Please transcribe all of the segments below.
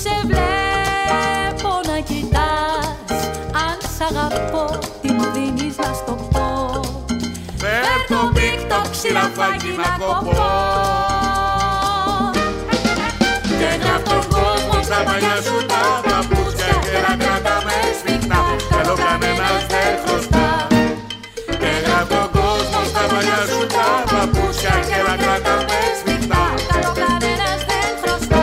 σε βλέπω να κοιτάς, αν σ' αγαπώ τι μου δίνεις να στο πω. Φέρ' το πίκτο ξηραφάκι να κοπώ. Και γράφ' τον κόσμο στα μαλλιά σου τα παπούτσια και να κρατάμε σφιχτά, καλό κανένας δεν χρωστά. Και γράφ' τον κόσμο στα μαλλιά σου τα παπούτσια και να κρατάμε σφιχτά, καλό κανένας δεν χρωστά.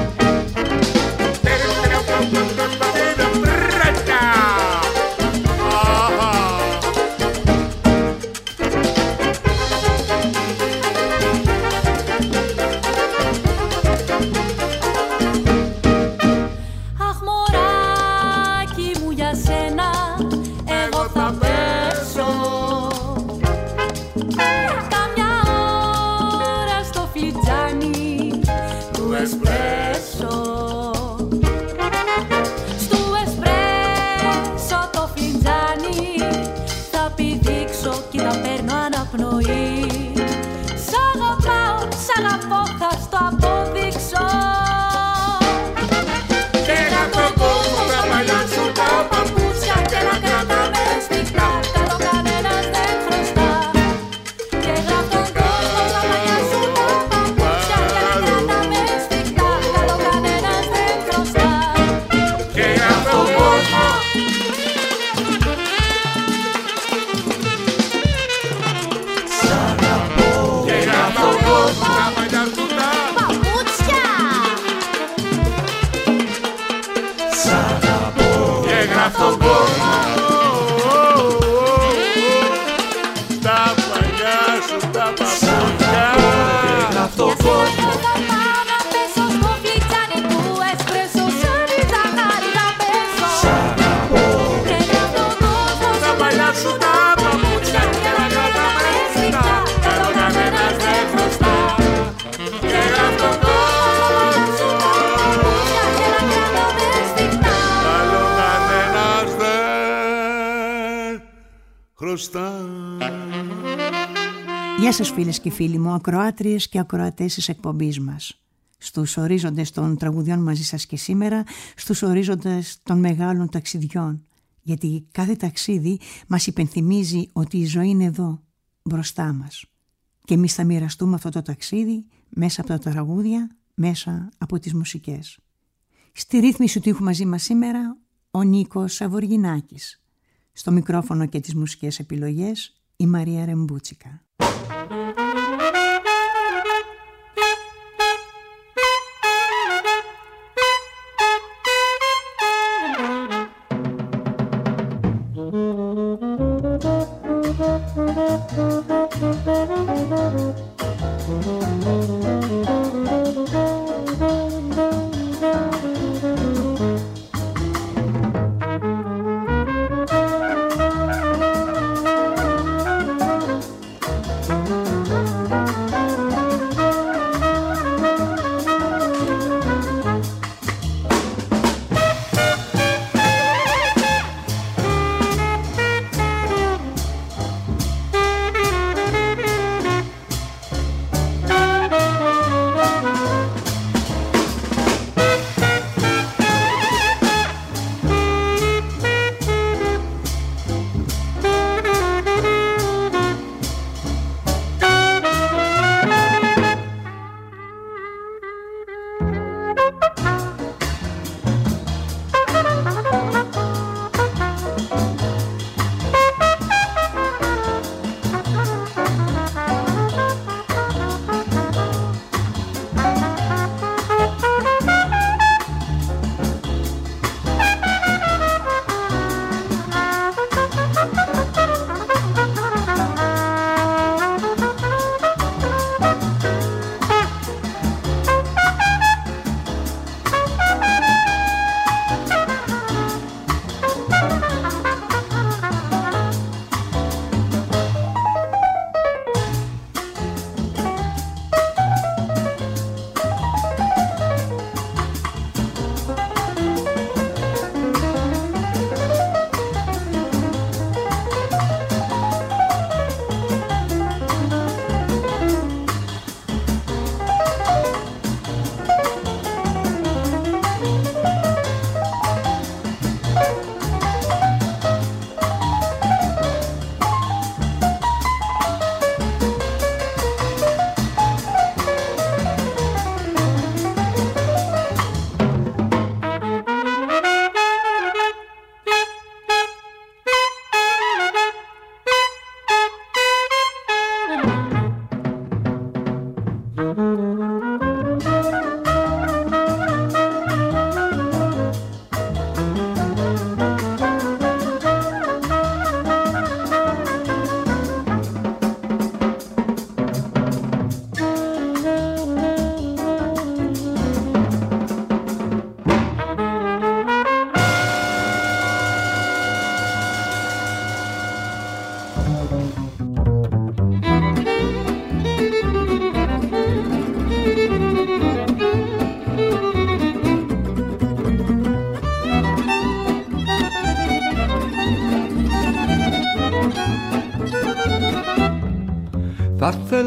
Γεια σας φίλες και φίλοι μου, ακροάτριες και ακροατές της εκπομπής μας. Στους ορίζοντες των τραγουδιών μαζί σας και σήμερα, στους ορίζοντες των μεγάλων ταξιδιών. Γιατί κάθε ταξίδι μας υπενθυμίζει ότι η ζωή είναι εδώ, μπροστά μας. Και εμείς θα μοιραστούμε αυτό το ταξίδι μέσα από τα τραγούδια, μέσα από τις μουσικές. Στη ρύθμιση του ήχου μαζί μας σήμερα, ο Νίκος Σαβοργινάκης. Στο μικρόφωνο και τις μουσικές επιλογές, η Μαρία Ρεμπούτσικα.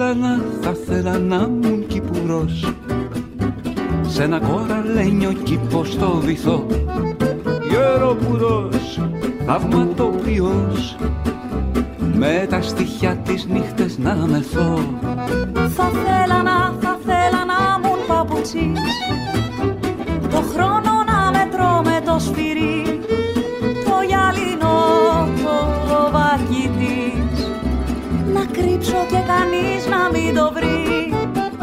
θα θέλα να ήμουν Κυπουρός, σε ένα κοραλένιο κήπο στο βυθό, γεροπουρός, θαυματοποιός, με τα στοιχιά τις νύχτες να μεθώ. Θα θέλα να ήμουν παπουτσής, το χρόνο να μετρώ με το σφυρί, το γυαλινό το βάκι της, να κρύψω και κανείς να μην το βρει.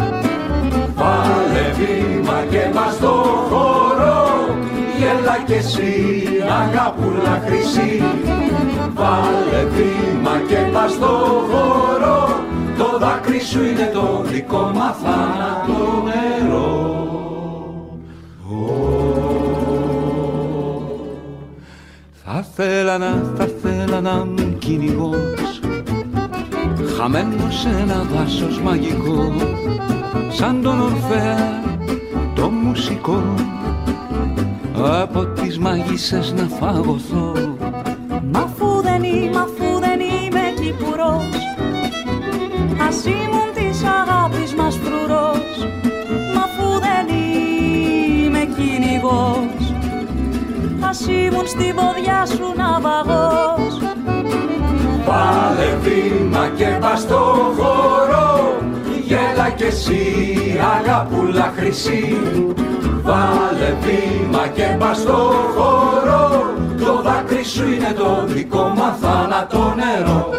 Βάλε βήμα και πας στο χώρο, γέλα κι εσύ αγαπούλα χρυσή. Βάλε βήμα και πας στο χώρο, το δάκρυ σου είναι το δικό μα θάνατο νερό. Θα θέλα να ήμουν κυνηγός, χαμένος σε ένα δάσος μαγικό, σαν τον Ορφέα το μουσικό, από τις μαγισσές να φαγωθώ. Μ' αφού δεν είμαι Κυπουρός, ας ήμουν της αγάπης μας φρουρός. Μ' αφού δεν είμαι κυνηγός, ας ήμουν στην ποδιά σου ναυαγός. Βάλε βήμα και πας στο χώρο, γέλα κι εσύ αγαπούλα χρυσή. Βάλε βήμα και πας στο χώρο, το δάκρυ σου είναι το δικό μα θάνατο νερό.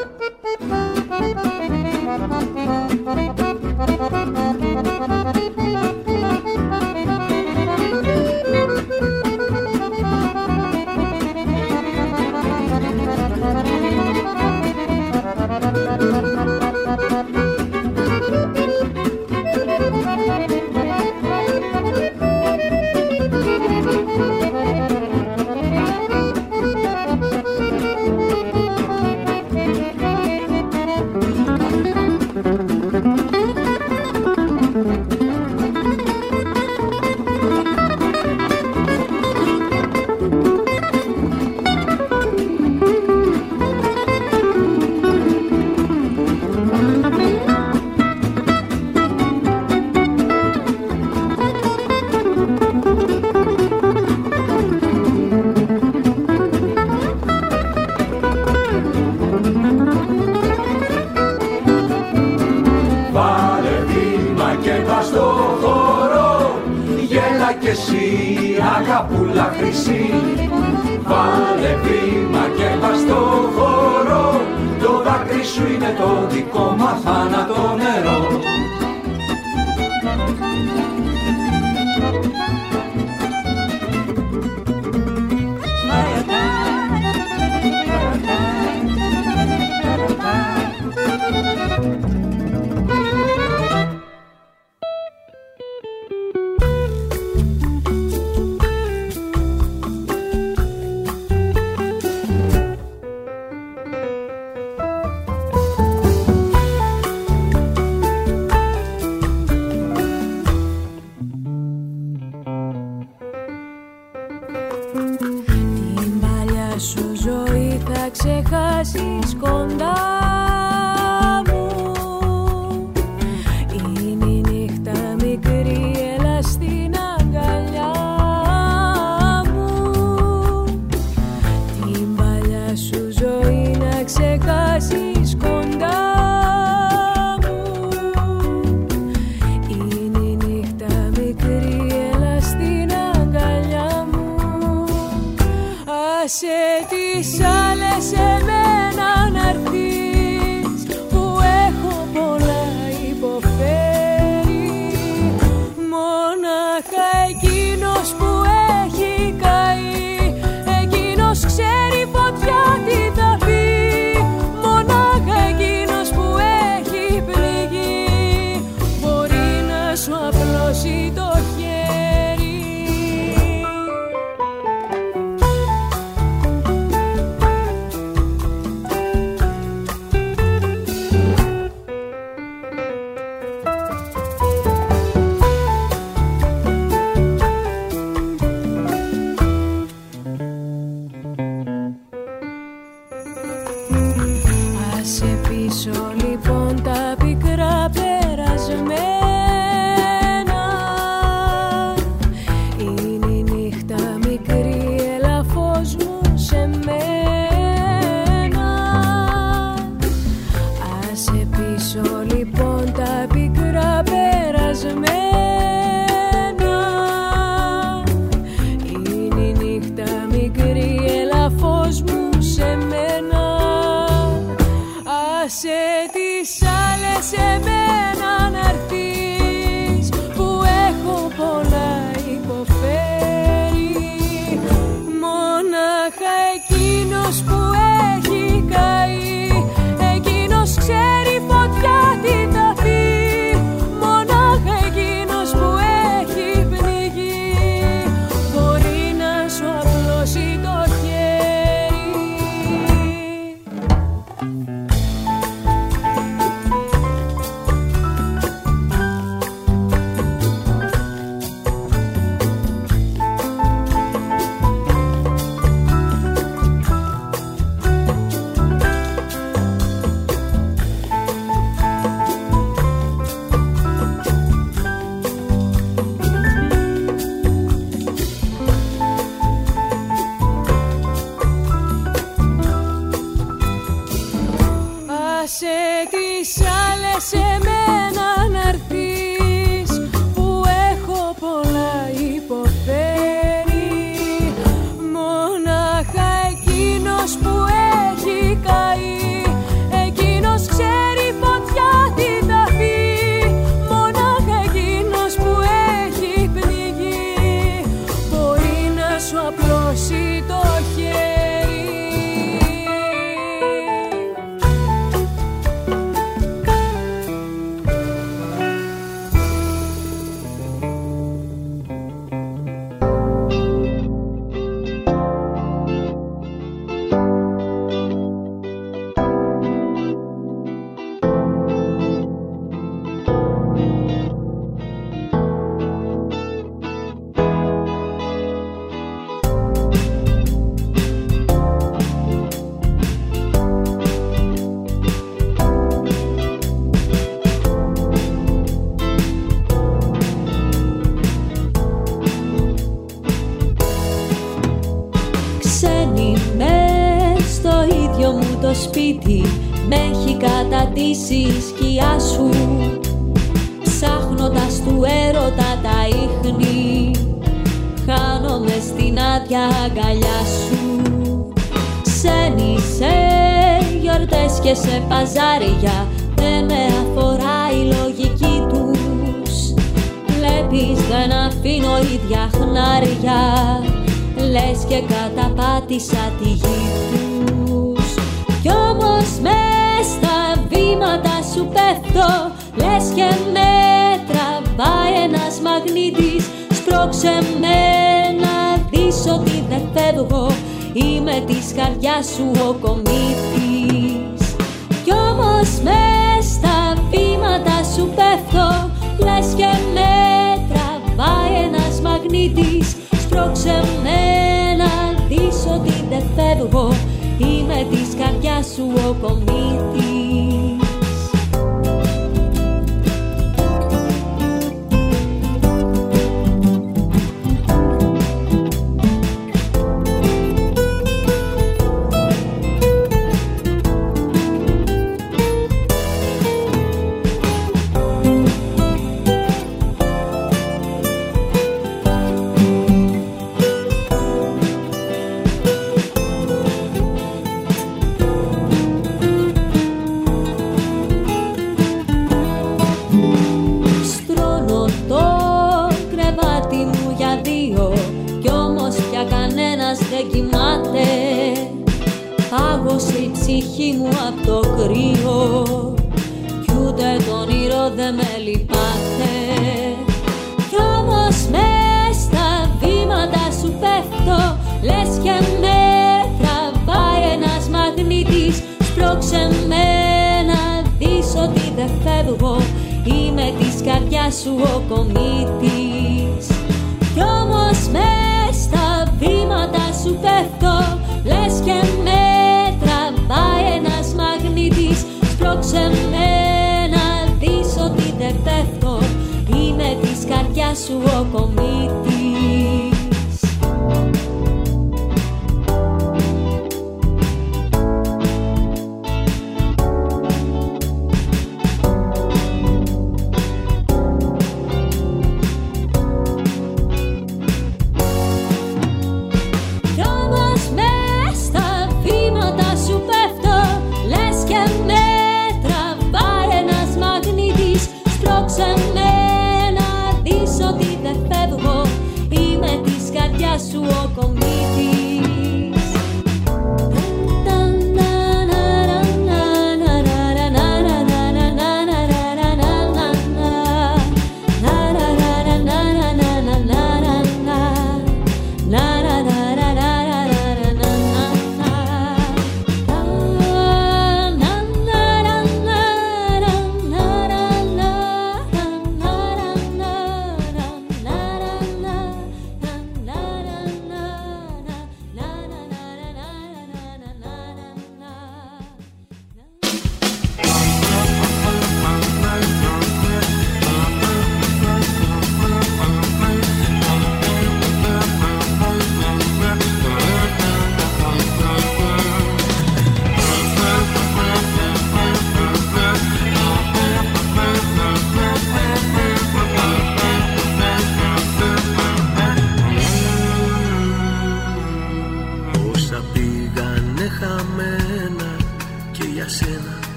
Αγαπούλα χρυσή, βάλε βήμα και πας στο χώρο, το δάκρυ σου είναι το δικό μα θάνατο νερό. Ξεχάσεις κοντά μου, είναι η νύχτα μικρή, έλα στην αγκαλιά μου. Την παλιά σου ζωή να ξεχάσεις κοντά μου, είναι η νύχτα μικρή, έλα στην αγκαλιά μου. Άσε τις άλλες εμένα να'ρθείς, που έχω πολλά υποφέρει. Μόναχα εκείνος που έχει καεί, εκείνος ξέρει φωτιά τι θα πει. Μονάχα εκείνος που έχει πληγεί, μπορεί να σου απλώσει το χέρι. Άσε πίσω λοιπόν τα πικρά το σπίτι μ' έχει κατατήσει η σκιά σου, ψάχνοντας του έρωτα τα ίχνη, χάνομαι στην άδεια αγκαλιά σου. Ξένοι σε γιορτές και σε παζάρια, δεν με αφορά η λογική τους. Βλέπεις δεν αφήνω ίδια χνάρια, λες και καταπάτησα τη γη τους. Κι όμως μες στα βήματα σου πέφτω, λες και με τραβάει ένας μαγνήτης. Σπρώξε με να δεις ότι δεν φεύγω, είμαι της καρδιάς σου ο κομίτης. Κι όμως μες στα βήματα σου πέφτω, λες και με τραβάει ένας μαγνήτης. Σπρώξε με να δεις ότι δεν φεύγω, είμαι της καρδιάς σου ο κομίτης. Πάγωσε η ψυχή μου απ' το κρύο κι ούτε το όνειρο δεν με λυπάται. Κι όμως μες στα βήματα σου πέφτω, λες και με τραβάει ένας μαγνήτης. Σπρώξε με να δεις ότι δεν φεύγω, είμαι της καρδιάς σου ο κομίτης. Κι όμως μες στα βήματα σου πέφτω, λες και με τραβάει ένας μαγνήτης. Σπρώξε με να δεις ότι δεν πέφτω, είμαι της καρδιάς σου ο κομίτης. Σου ο κομίτης.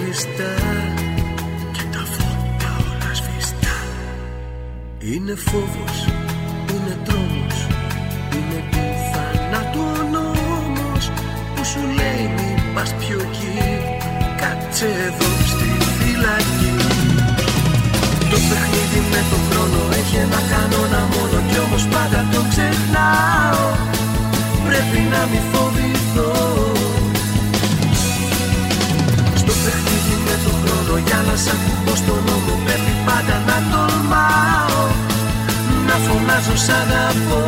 ζεστά και τα φώτα όλα σβηστά. Είναι φόβος, είναι τρόμος, είναι του θανάτου ο νόμος που σου λέει μη πας πιο εκεί, κάτσε εδώ στη φυλακή. Το παιχνίδι με το χρόνο έχει ένα κανόνα μόνο κι όμως πάντα το ξεχνάω. Πρέπει να μη φοβηθώ. Στο παιχνίδι με το χρόνο για να σ' ακούω στον νόμο πρέπει πάντα να τολμάω, να φωνάζω σ' αγαπώ.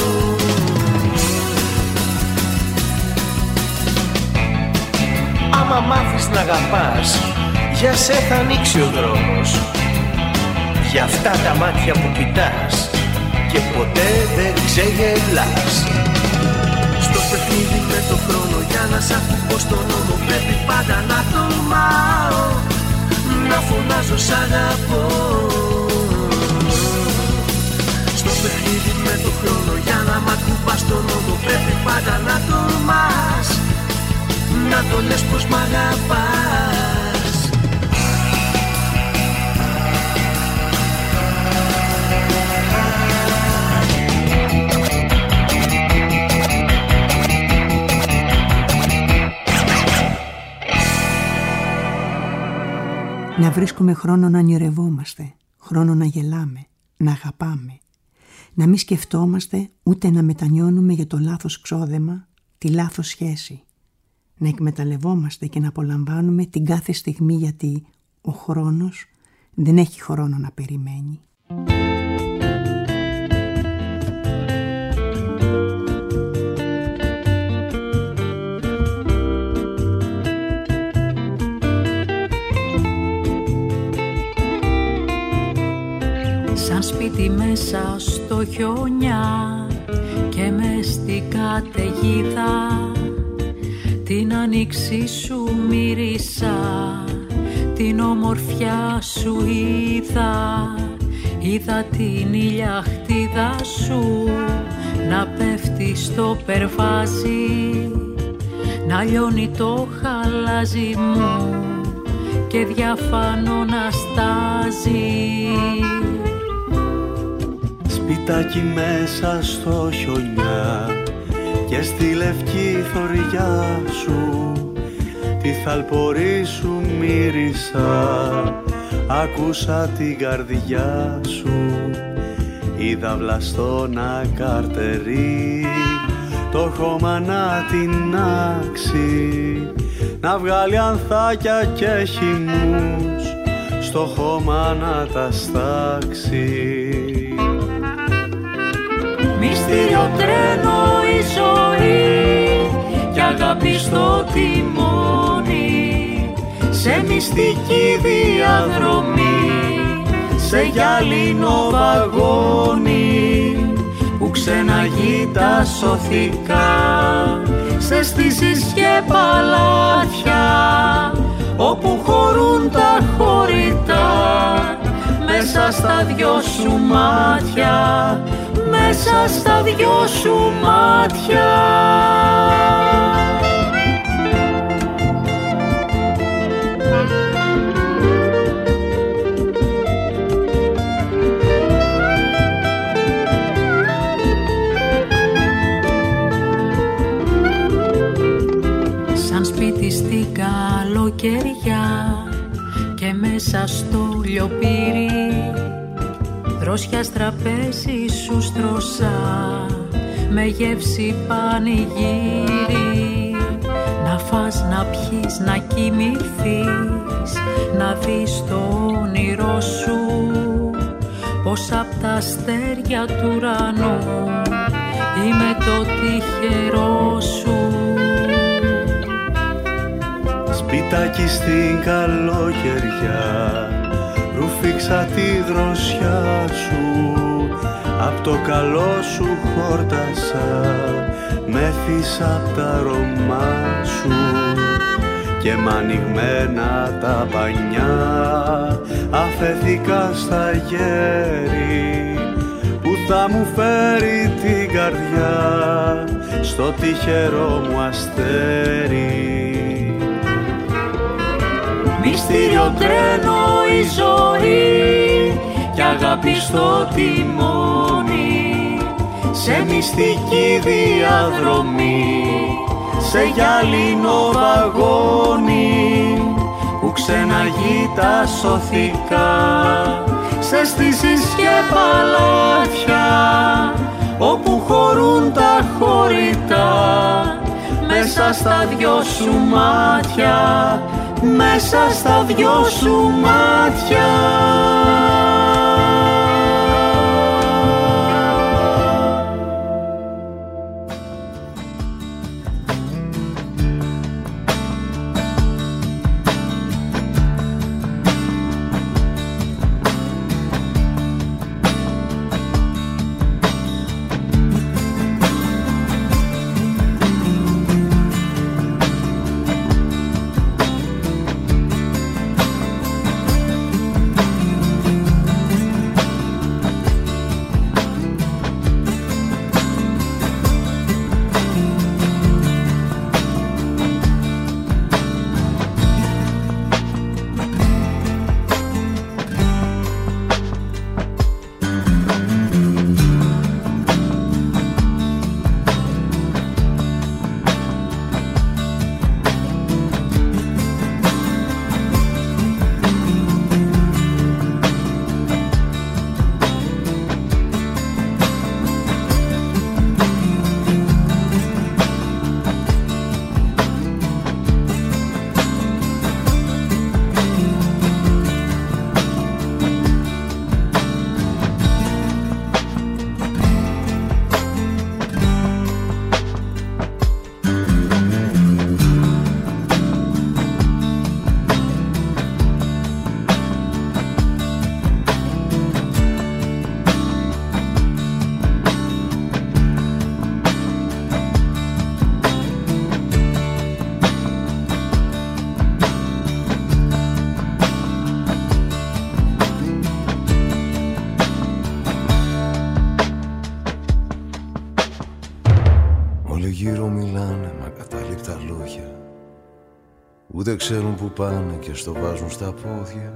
Άμα μάθεις να αγαπάς, για σε θα ανοίξει ο δρόμος. Για αυτά τα μάτια που κοιτάς και ποτέ δεν ξεγελάς. Στο παιχνίδι με το χρόνο για να σ' ακούω στον νόμο πρέπει πάντα να τολμάω, να φωνάζω σ' αγαπώ. Στο παιχνίδι με το χρόνο για να μ' ακουμπάς στον νόμο πρέπει πάντα να τολμάς, να το λες πως μ' αγαπάς. Να βρίσκουμε χρόνο να ονειρευόμαστε, χρόνο να γελάμε, να αγαπάμε. Να μην σκεφτόμαστε ούτε να μετανιώνουμε για το λάθος ξόδεμα, τη λάθος σχέση. Να εκμεταλλευόμαστε και να απολαμβάνουμε την κάθε στιγμή γιατί ο χρόνος δεν έχει χρόνο να περιμένει. Σαν σπίτι μέσα στο χιόνια και μες στην καταιγίδα, την άνοιξη σου μύρισα, την ομορφιά σου είδα. Είδα την ηλιαχτίδα σου να πέφτει στο περβάζι, να λιώνει το χαλάζι μου και διαφάνω να στάζει. Σπιτάκι μέσα στο χιονιά και στη λευκή θωριά σου, τη θαλπορή σου μύρισα, άκουσα την καρδιά σου. Είδα βλαστό να καρτερεί, το χώμα να τεινάξει, να βγάλει ανθάκια και χυμούς, στο χώμα να τα στάξει. Μυστήριο τρένο η ζωή κι αγάπη στο τιμόνι, σε μυστική διαδρομή, σε γυάλινο βαγόνι που ξεναγεί τα σωθικά, σε στήσεις και παλάτια όπου χωρούν τα χωρητά, μέσα στα δυο σου μάτια, μέσα στα δυο σου μάτια. Σαν σπίτι στην καλοκαιριά και μέσα στο λιοπύρι, δρόσια τραπέζι σου στρωσά με γεύση πανηγύρι. Να φας, να πιείς, να κοιμηθείς, να δεις το όνειρό σου, πως απ' τα αστέρια του ουρανού είμαι το τυχερό σου. Σπιτάκι στην καλοκαιριά, ρουφήξα τη δροσιά σου, απ' το καλό σου χόρτασα, μέθησα απ' τα αρώμα σου και μ' ανοιγμένα τα πανιά αφέθηκα στα γέρι που θα μου φέρει την καρδιά στο τυχερό μου αστέρι. μυστήριο τρένο η ζωή κι αγάπη στο τιμόνι, σε μυστική διαδρομή, σε γυάλινο βαγόνι που ξεναγεί τα σωθικά, σε στήσεις και παλάτια όπου χωρούν τα χωρητά, μέσα στα δυο σου μάτια, μέσα στα δυο σου μάτια. Ούτε ξέρουν που πάνε και στο βάζουν στα πόδια.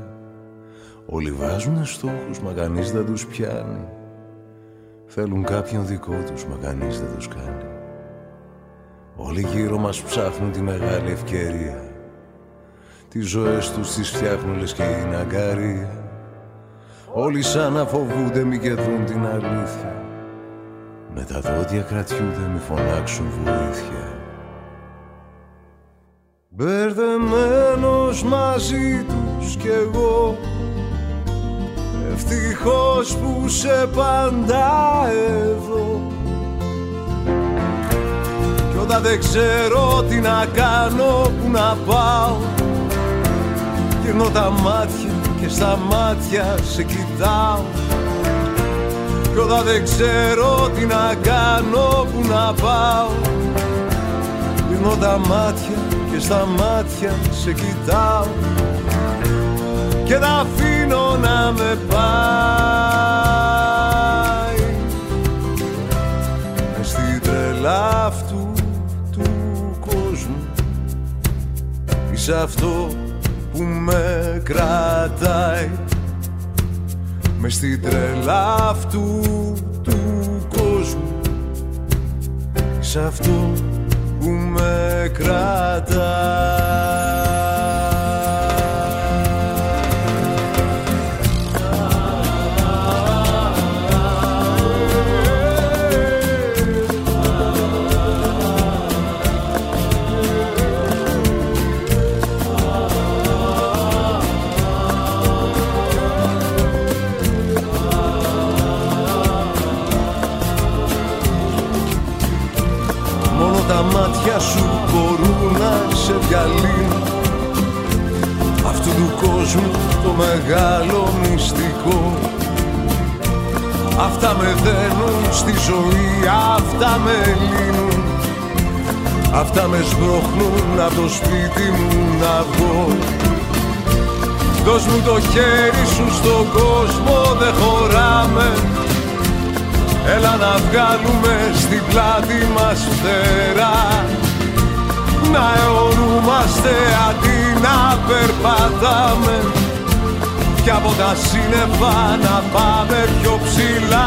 Όλοι βάζουνε στόχους μα κανείς δεν τους πιάνει. Θέλουν κάποιον δικό τους μα κανείς δεν τους κάνει. Όλοι γύρω μας ψάχνουν τη μεγάλη ευκαιρία. Τις ζωές τους τις φτιάχνουν λες και είναι αγκαρία. Όλοι σαν να φοβούνται μη και δουν την αλήθεια. Με τα δόντια κρατιούνται μη φωνάξουν βοήθεια. Μπερδεμένος μαζί τους κι εγώ, ευτυχώς που σε πάντα εδώ. Κι όταν δεν ξέρω τι να κάνω, που να πάω, γυρνώ τα μάτια και στα μάτια σε κοιτάω. Κι όταν δεν ξέρω τι να κάνω, που να πάω, γυρνώ τα μάτια και στα μάτια σε κοιτάω και τα αφήνω να με πάει μες στην τρέλα αυτού του κόσμου. Είσαι αυτό που με κρατάει μες στην τρέλα αυτού του κόσμου. Είσαι αυτό που με κρατάει. Τα μάτια σου μπορούν να σε διαλύνουν αυτού του κόσμου το μεγάλο μυστικό. Αυτά με δένουν στη ζωή, αυτά με λύνουν, αυτά με σμπρώχνουν από το σπίτι μου να βγω. Δώσ' μου το χέρι σου στον κόσμο, δεν χωράμε. Έλα να βγάλουμε στην πλάτη μας φτερά, να αιωρούμαστε αντί να περπατάμε κι από τα σύννεφα να πάμε πιο ψηλά.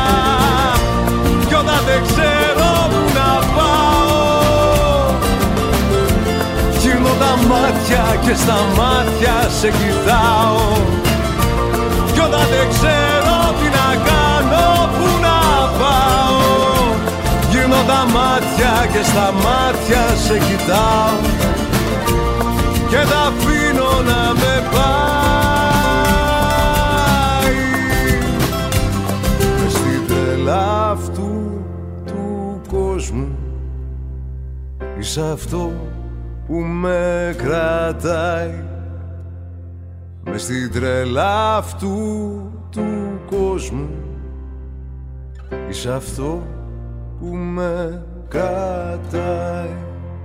Κι όταν δεν ξέρω που να πάω, γυρνώ τα μάτια και στα μάτια σε κοιτάω. Κι όταν δεν ξέρω τι να κάνω, που να πάω, γυρνώ τα μάτια και στα μάτια σε κοιτάω. Και τα αφήνω να με πάει μες στην τρέλα αυτού του κόσμου. Είσαι αυτό που με κρατάει μες στην τρέλα αυτού του κόσμου. Είσαι αυτό που με κρατάει.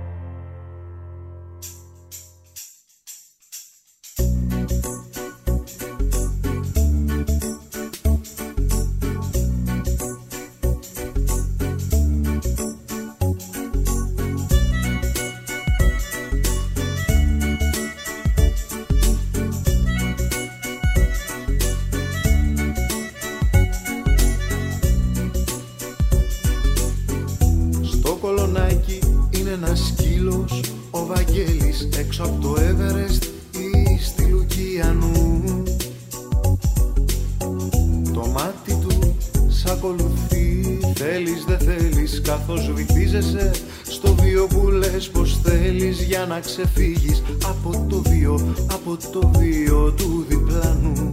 Έξω από το Everest ή στη Λουκιανού, το μάτι του σ' ακολουθεί. Θέλεις δεν θέλεις καθώς βυθίζεσαι στο βίο που λες πως θέλεις για να ξεφύγεις από το βίο του διπλανού.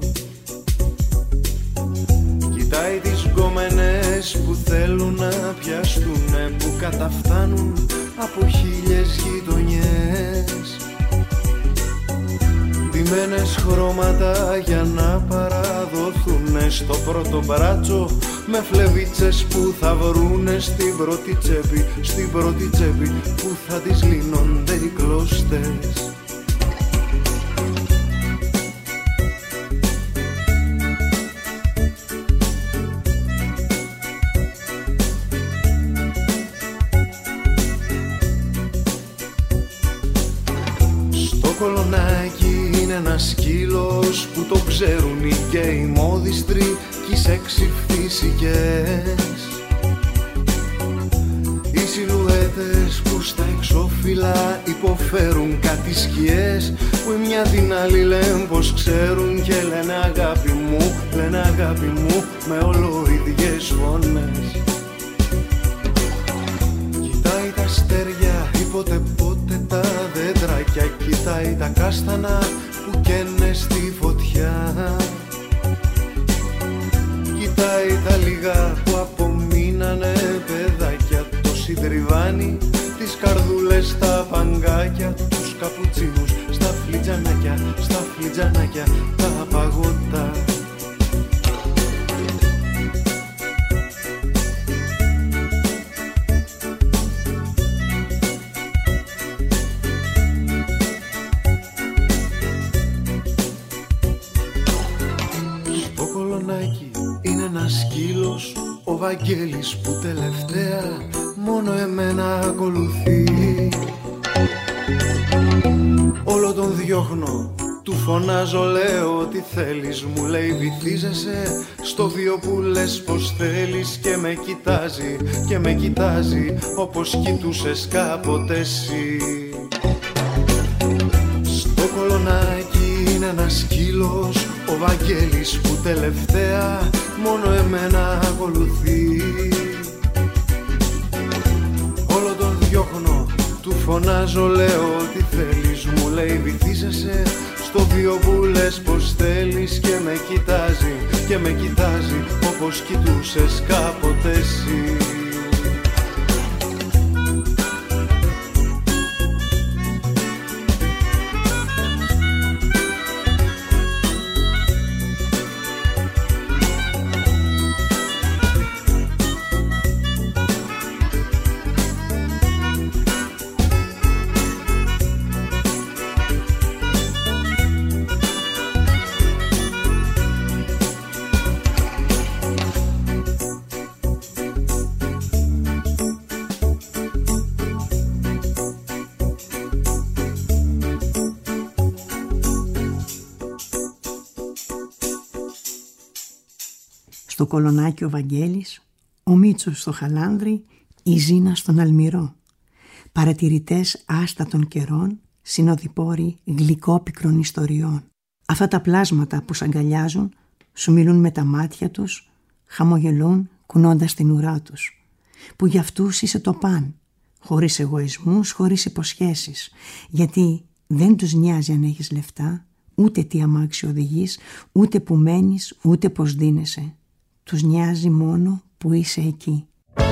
Κοιτάει τις γκόμενες που θέλουν να πιαστούνε, που καταφτάνουν από 1000 γειτονιές, ντυμένες χρώματα για να παραδοθούνε στο πρώτο μπράτσο, με φλεβίτσες που θα βρούνε στην πρώτη τσέπη που θα τις λύνονται οι κλωστές. Κολονάκι είναι ένας σκύλος που το ξέρουν οι γκέι μόδιστροι κι οι σεξι φυσικές. Οι σιλουέτες που στα εξώφυλλα υποφέρουν κάτι σκιές, που η μια την άλλη λένε πως ξέρουν και λένε αγάπη μου με ολοίδιες φωνές. Κοιτάει τα αστέρια ή ποτέ τα δέντρακια, κοιτάει τα κάστανα που καίνε στη φωτιά. Κοιτάει τα λίγα που απομείνανε παιδάκια, το σιδριβάνι, τις καρδούλες, τα παγκάκια, τους καπουτσίνους στα φλιτζανάκια, τα παγωτά. Ο Βαγγέλης που τελευταία μόνο εμένα ακολουθεί. Όλο τον διώχνω, του φωνάζω, λέω τι θέλεις, μου λέει βυθίζεσαι στο βίο που λες πως θέλεις, και με κοιτάζει όπως κοιτούσες κάποτε εσύ. Στο κολονάκι είναι ένας σκύλος, ο Βαγγέλης που τελευταία μόνο εμένα ακολουθεί. Όλο τον διώχνω, του φωνάζω, λέω τι θέλεις, μου λέει βυθίζεσαι στο βίο που λες πως θέλεις, και με κοιτάζει όπως κοιτούσες κάποτε εσύ. στο Κολονάκι ο Βαγγέλης, ο Μίτσος στο Χαλάνδρι, η Ζήνα στον Αλμυρό. Παρατηρητές άστατων καιρών, συνοδοιπόροι γλυκόπικρων ιστοριών. Αυτά τα πλάσματα που σ' αγκαλιάζουν, σου μιλούν με τα μάτια τους, χαμογελούν κουνώντας την ουρά τους. Που για αυτούς είσαι το παν, χωρίς εγωισμούς, χωρίς υποσχέσεις. Γιατί δεν τους νοιάζει αν έχεις λεφτά, ούτε τι αμάξι οδηγείς, ούτε που μένεις, ούτε πως δίνεσαι. Τους νοιάζει μόνο που είσαι εκεί.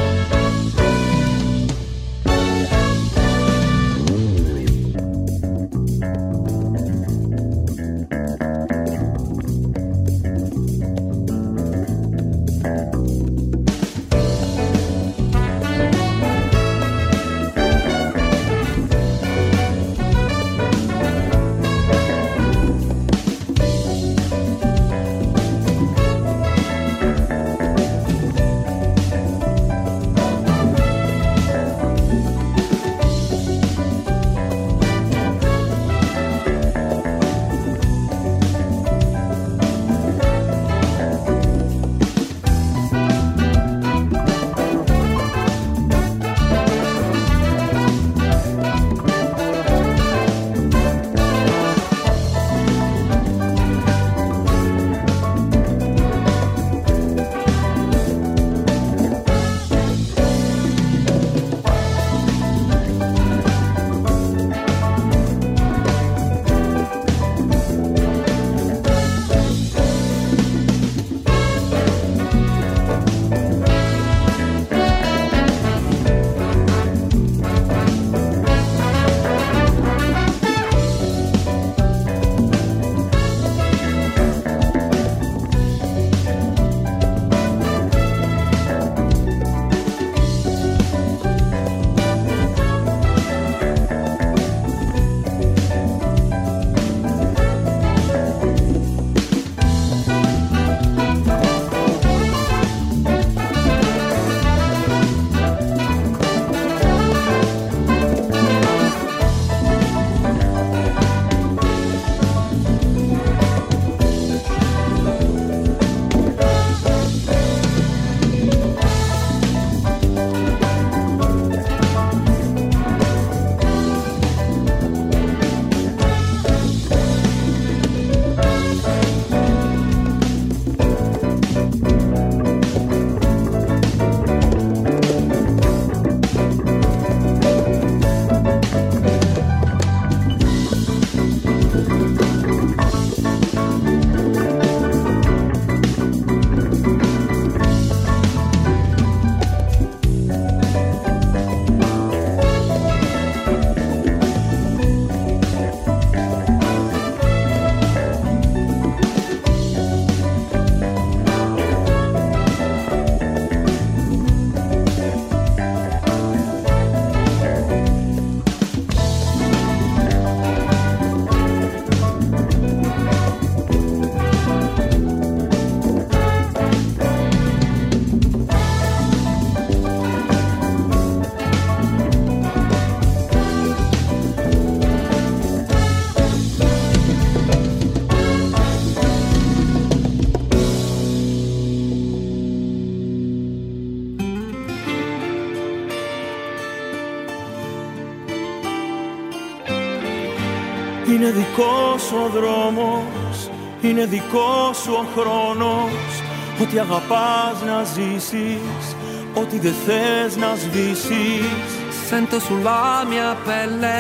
Είναι δικός ο δρόμος, είναι δικός σου ο χρόνος. Ό,τι αγαπάς να ζήσεις, ό,τι δεν θες να σβήσεις. Sento sulla mia pelle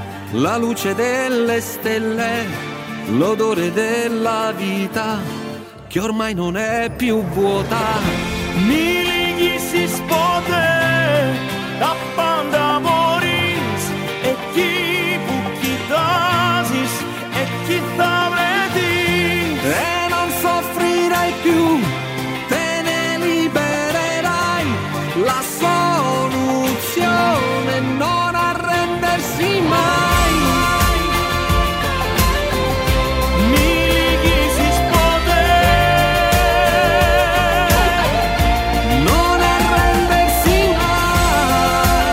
la luce delle stelle, l'odore della vita che ormai non è più vuota. Μη λυγίσεις ποτέ, τα πάντα μπορείς. Εκεί που κοιτάζεις, εκεί θα βρεθείς. E non soffrirai più, te ne libererai. La soluzione non arrendersi mai. Μη λυγίσεις ποτέ, non arrendersi mai.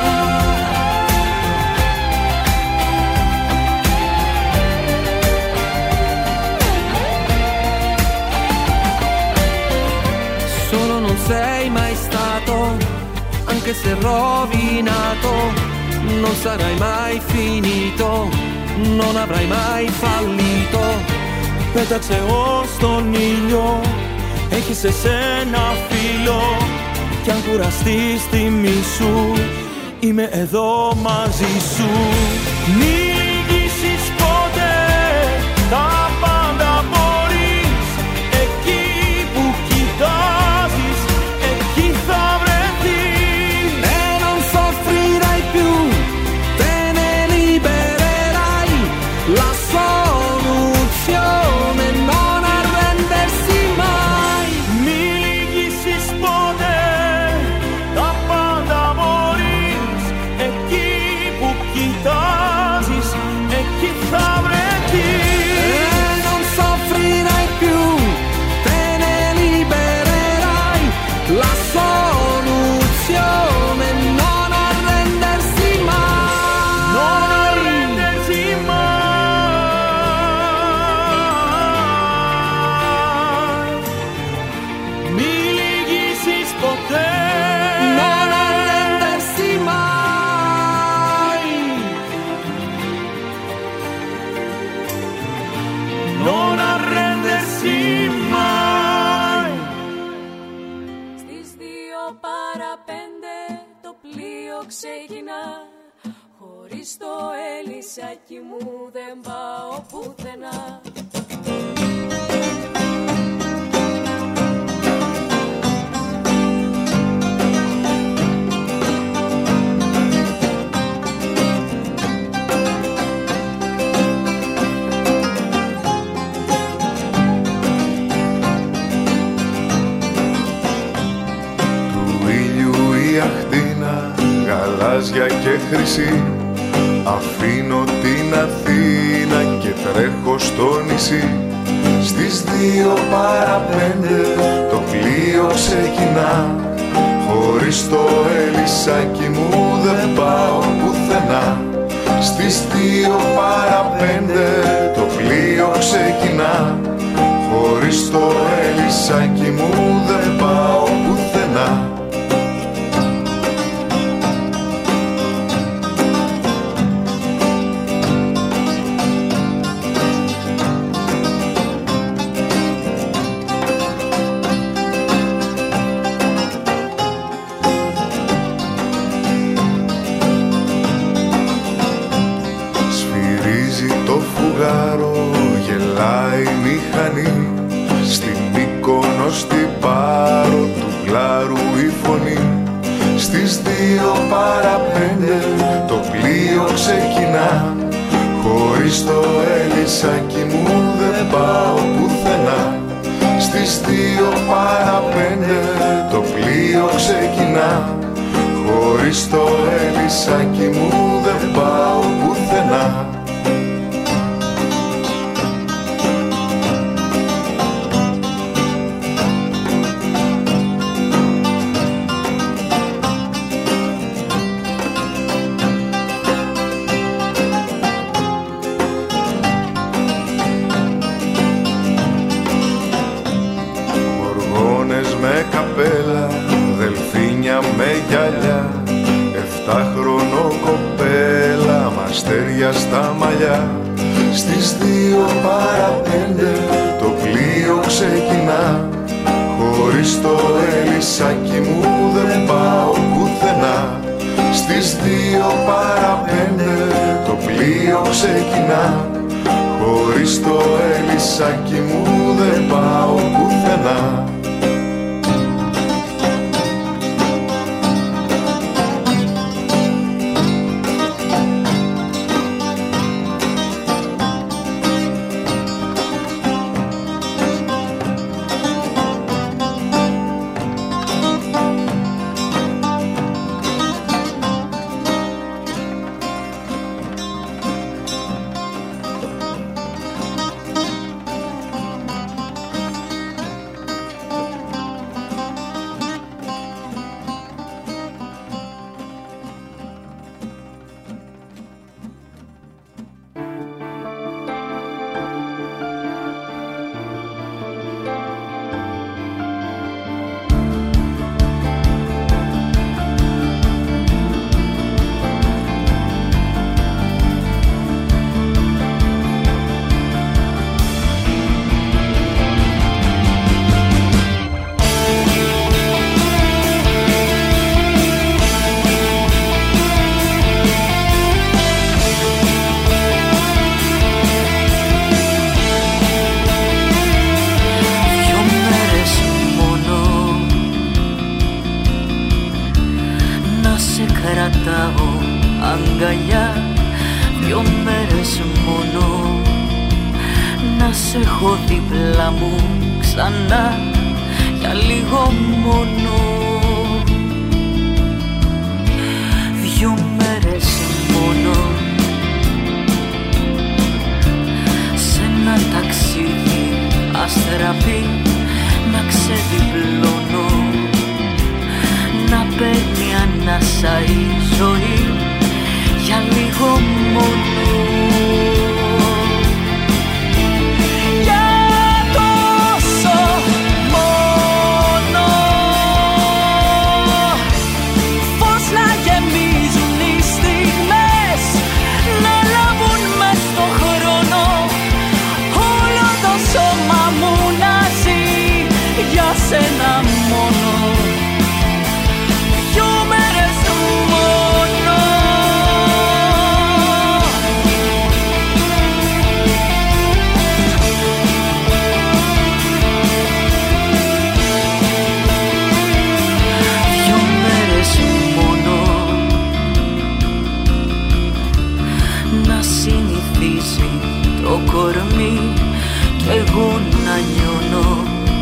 anche se rovinato, non sarai mai finito, non avrai mai fallito. Πέταξε ως τον ήλιο, έχεις εσένα φίλο, κι αν κουραστείς τιμή σου, είμαι εδώ μαζί σου. Μη λυγίσεις ποτέ, τα πάντα μπορείς, εκεί που κοιτάζεις, εκεί θα βρεθείς. E non soffrirai più, te ne libererai, la soluzione non arrendersi mai. Μη λυγίσεις ποτέ, τα πάντα μπορείς, εκεί που κοιτάζεις, εκεί θα βρεθείς. E non soffrirai più, te ne libererai, la soluzione non arrendersi mai. Non arrendersi mai. Μη λυγίσεις ποτέ. Non arrendersi mai. Non arrendersi mai. Στις 2 παρά 5 το πλοίο ξεκινά. Χωρίς το Ελισσάκι μου δεν πάω πουθενά. Του ήλιου η αχτίνα, γαλάζια και χρυσή, αφήνω την Αθήνα και τρέχω στο νησί. Στις 2 παρά 5 το πλοίο ξεκινά. Χωρίς το Ελισσάκι μου δεν πάω πουθενά. Στις 2 παρά 5 το πλοίο ξεκινά. Χωρίς το Ελισσάκι μου δεν πάω πουθενά. Σφυρίζει το φουγάρο, γελάει η μηχανή. Στην Μύκονο, στην Πάρο, του Κλάρου η φωνή. Στις 2 παρά 5 το πλοίο ξεκινά. Χωρίς το Ελισσάκι μου δεν πάω πουθενά. Στις 2 παρά 5 το πλοίο ξεκινά. Χωρίς το Ελισσάκι μου δεν πάω πουθενά. Γοργόνες με καπέλα, δελφίνια με γυαλιά, 7χρονο κοπέλα, μαστέρια στα μαλλιά. Στις 2 παρά 5 το πλοίο ξεκινά. Χωρίς το Ελισσάκι μου δεν πάω πουθενά. Στις 2 παρά 5 το πλοίο ξεκινά. Χωρίς το Ελισσάκι μου δεν πάω πουθενά. αγκαλιά, 2 μέρες μόνο. Να σε έχω δίπλα μου ξανά για λίγο μόνο. 2 μέρες μόνο. Σε ένα ταξίδι αστραπή να ξεδιπλώνω, να παίρνει ανάσα η ζωή για λίγο μόνο. Για τόσο μόνο. Φως να γεμίζουν οι στιγμές, να λάβουν μες στο χρόνο. Όλο το σώμα μου να ζει για σένα μόνο. 2 μέρες μόνο. 2 μέρες μόνο. Να συνηθίσει το κορμί κι εγώ να νιώνω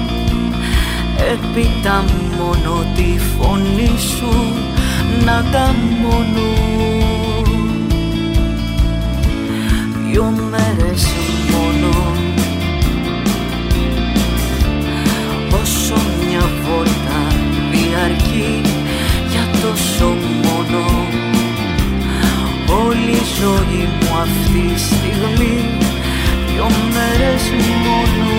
έπειτα μόνο τη φωνή σου να τα μόνο. 2 μέρες μόνο. Όσο μια βόλτα διαρκεί για τόσο μόνο. Όλη η ζωή μου αυτή τη στιγμή 2 μέρες μόνο.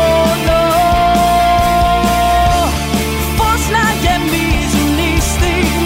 Φως να γεμίζουν οι στιγμές,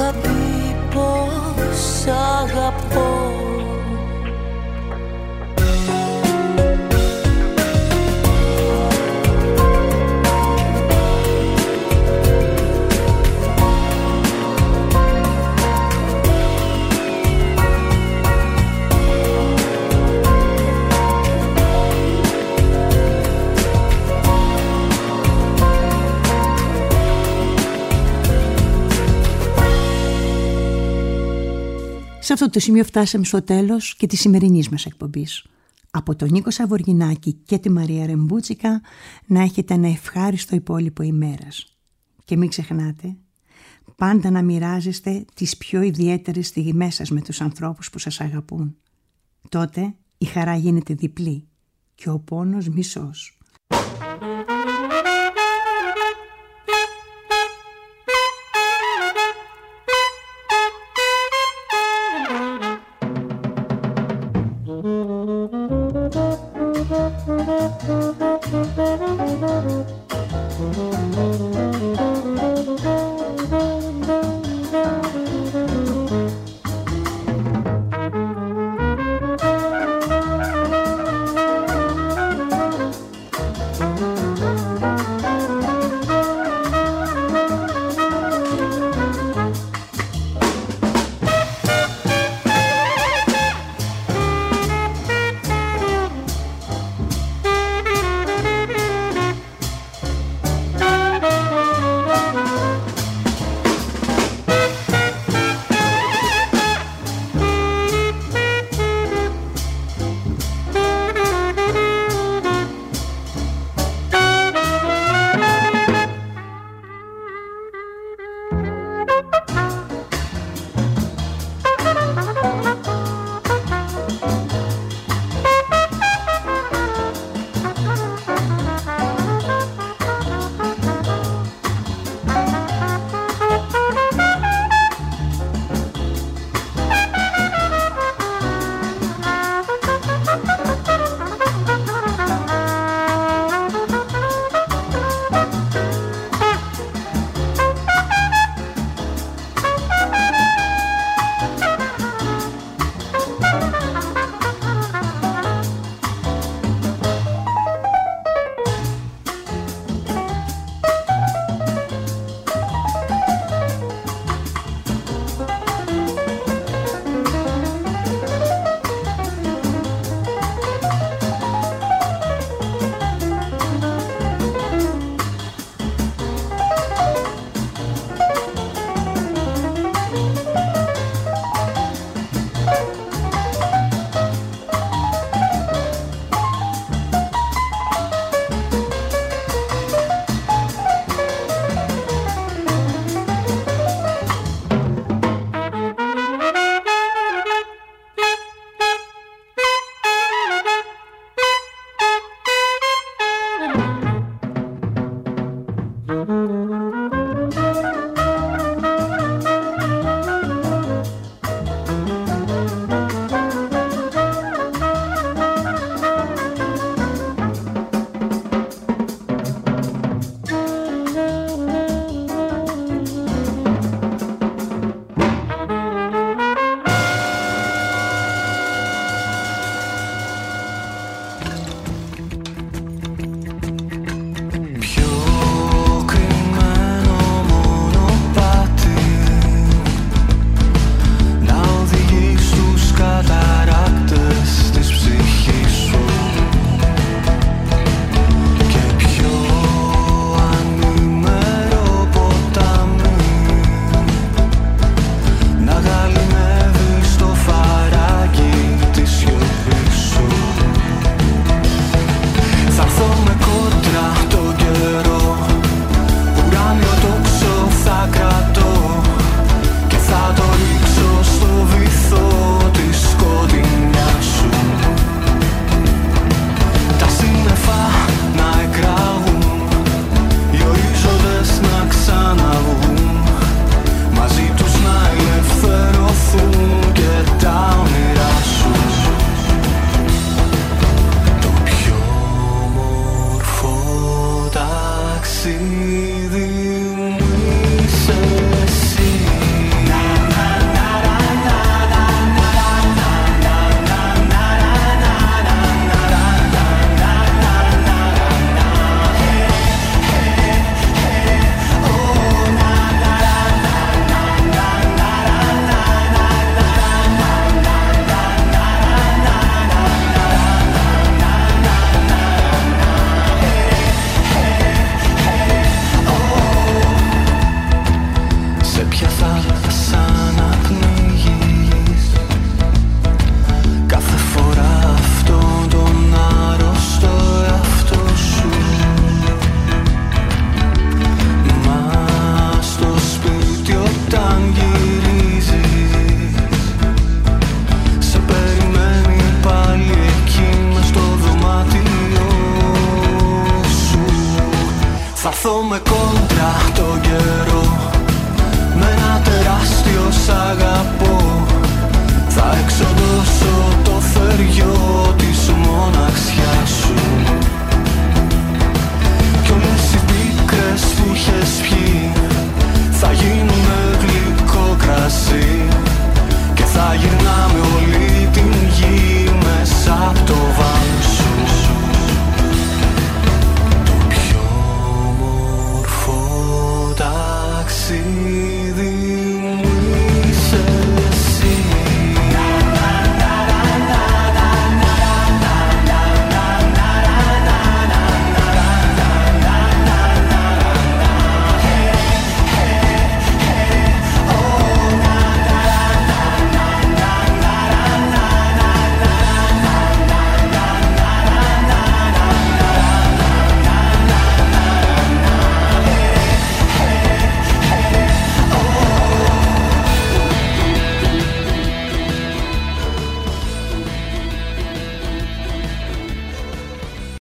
αγάπη πως αγαπώ. Σε αυτό το σημείο φτάσαμε στο τέλος και της σημερινής μας εκπομπής. Από τον Νίκο Σαβοργινάκη και τη Μαρία Ρεμπούτσικα να έχετε ένα ευχάριστο υπόλοιπο ημέρας. Και μην ξεχνάτε, πάντα να μοιράζεστε τις πιο ιδιαίτερες στιγμές σας με τους ανθρώπους που σας αγαπούν. Τότε η χαρά γίνεται διπλή και ο πόνος μισός.